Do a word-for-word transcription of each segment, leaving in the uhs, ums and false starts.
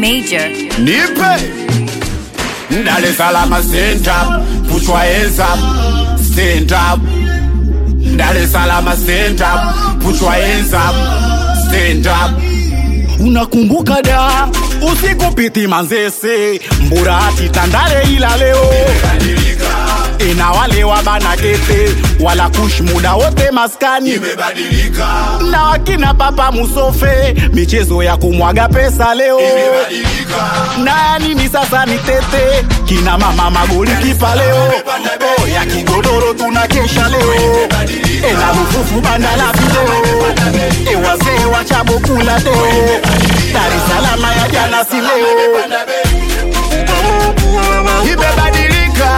Major. Nipe Dar es Salaam, stand up, put your hands up, stand up. Dar es Salaam, stand up, put your hands up, stand up. Unakumbuka da usiku piti Manzese, Mburati Tandale ila leo ina wale wabana kete wala kush muda wote maskani imebadilika. Na wakina Papa Musofe michezo ya kumwaga pesa leo imebadilika. Na nini sasa ni tete kina mama magoli kipa leo oh, ya kigodoro tunakesha leo ela mfufu banda la video e wazee wa chabo kula leo Dar es Salaam ya jana si leo imebadilika.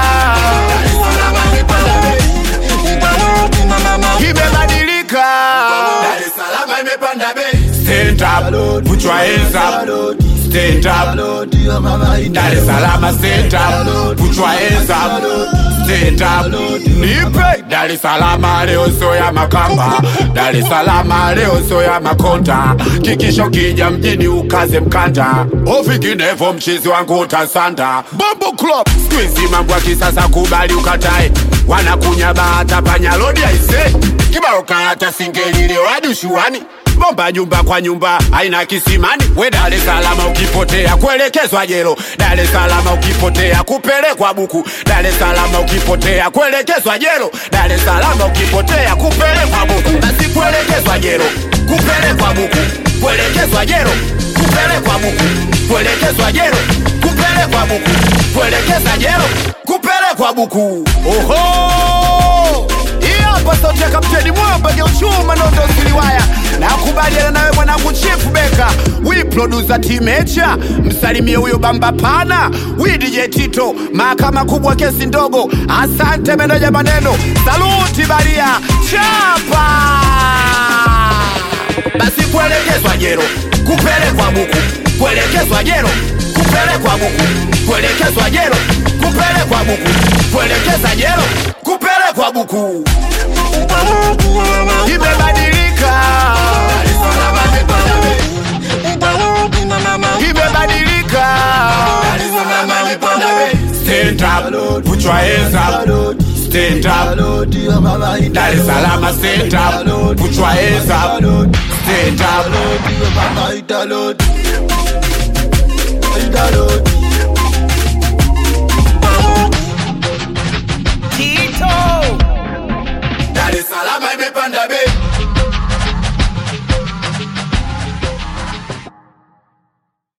Imebadilika. Dar es Salaam imepanda bei. Stand up, put your hands up. Stand up. Dar es Salaam, stand up, put your hands up. Stand up. Nipe Dar es Salaam leo so ya Makamba. Dar es Salaam leo so ya Makonda. Kikisho kija mjini ukaze mkanda. Ofikinevo mchizi wangu utasanda. Bombo Club squeeze mambo ya kisasa kubali ukatae. Wanakunya bahata panya lodi aise. Kibao kata singeli leo hadi shuani. Bomba nyumba kwa nyumba haina kisimani. We Dar es Salaam ukipotea kuelekezwa jelo. Dar es Salaam ukipotea kupelekwa buku. Dar es Salaam ukipotea kuelekezwa jelo. Dar es Salaam ukipotea kupelekwa buku. Basi kuelekezwa jelo, kupelekwa buku. Kuelekezwa jelo, kupelekwa buku. Kuelekezwa jelo, kupelekwa buku. Kuelekeza jelo, kupelekwa buku. Oho! Hapa sauti ya kapteni mwamba geuchuma nondo siliwaya. Na kubaliana nawe mwanangu Chief Beka. We producer Timecha. Msalimie huyo bamba pana. We D J Tito. Mahakama kubwa kesi ndogo. Asante meneja maneno. Saluti Baria. Chapa. Basi kuelekezwa jero, kupelekwa buku. Kuelekezwa jero, kupelekwa buku. Kuelekezwa jero, kupelekwa buku. Kuelekeza jero, kupelekwa buku. Imebadilika. Imebadilika. Stand up, put your hands up. Stand up. Dar es Salaam, stand up, put your hands up. Stand up. Tito. Dar es Salaam imepanda